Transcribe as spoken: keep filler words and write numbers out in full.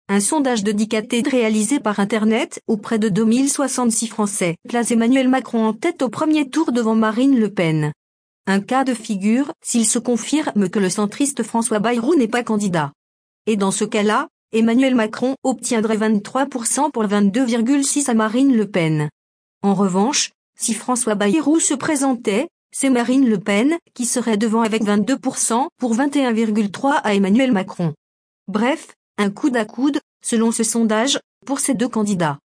Un sondage de Dicated réalisé par Internet auprès de deux mille soixante-six Français place Emmanuel Macron en tête au premier tour devant Marine Le Pen. Un cas de figure s'il se confirme que le centriste François Bayrou n'est pas candidat. Et dans ce cas-là, Emmanuel Macron obtiendrait vingt-trois pour cent pour vingt-deux virgule six à Marine Le Pen. En revanche, si François Bayrou se présentait, c'est Marine Le Pen qui serait devant avec vingt-deux pour cent pour vingt et un virgule trois à Emmanuel Macron. Bref, un coude à coude, selon ce sondage, pour ces deux candidats.